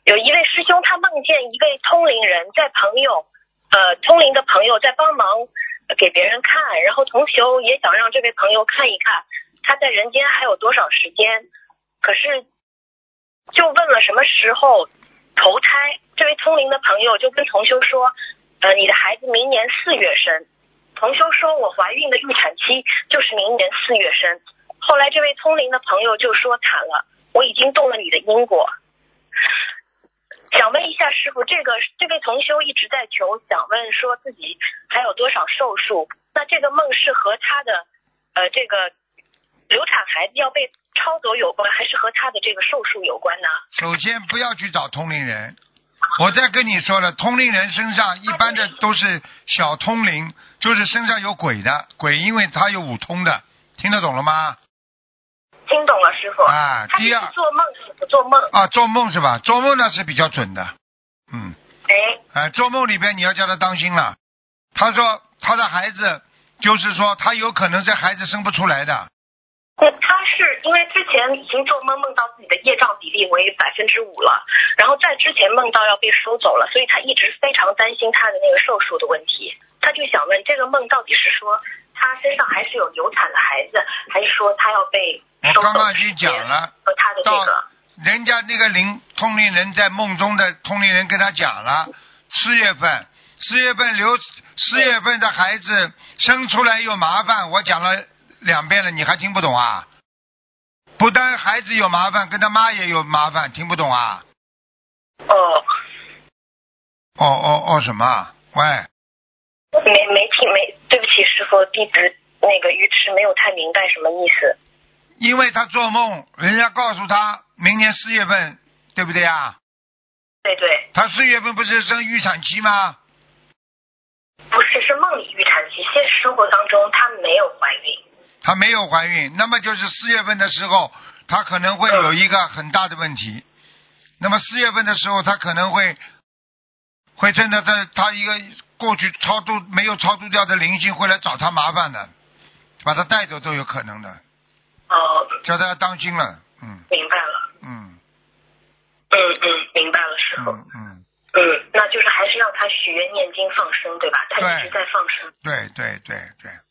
有一位师兄他梦见一位通灵人在通灵的朋友在帮忙给别人看，然后同修也想让这位朋友看一看他在人间还有多少时间，可是就问了什么时候投胎，这位通灵的朋友就跟同修说你的孩子明年4月生。同修说我怀孕的预产期就是明年4月生。后来这位通灵的朋友就说惨了，我已经动了你的因果。想问一下师父，这位同修一直在求，想问说自己还有多少寿数，那这个梦是和他的这个流产孩子要被抄走有关，还是和他的这个寿数有关呢？ 首先不要去找通灵人，我再跟你说了，通灵人身上一般的都是小通灵，就是身上有鬼的，鬼因为他有5通的，听得懂了吗？ 听懂了师父。 啊，第二他是做梦是不做梦啊，做梦是吧？做梦呢是比较准的，做梦里边你要叫他当心了。他说他的孩子，就是说他有可能这孩子生不出来的。 他是因为之前已经做梦梦到自己的业障比例为5%了，然后在之前梦到要被收走了，所以他一直非常担心他的那个寿数的问题。他就想问，这个梦到底是说他身上还是有流产的孩子，还是说他要被收走？ 我刚刚已经讲了， 和他的这个人家那个通灵人在梦中的通灵人跟他讲了，4月份4月份的孩子生出来有麻烦，我讲了2遍了，你还听不懂啊？不但孩子有麻烦，跟他妈也有麻烦，听不懂啊？什么？喂， 对不起师父，弟子那个愚痴，没有太明白什么意思。 因为他做梦，人家告诉他明年4月份，对不对啊？ 对对。 他4月份不是生预产期吗？ 不是，是梦里预产期，现实生活当中他没有怀孕。 他没有怀孕，那么就是4月份的时候，他可能会有一个很大的问题。那么4月份的时候，他可能会真的他一个过去没有超度掉的灵性会来找他麻烦的，把他带走都有可能的。叫他要当心了。 明白了。明白了师父。那就是还是让他许愿念经放生，对吧？他一直在放生。 对。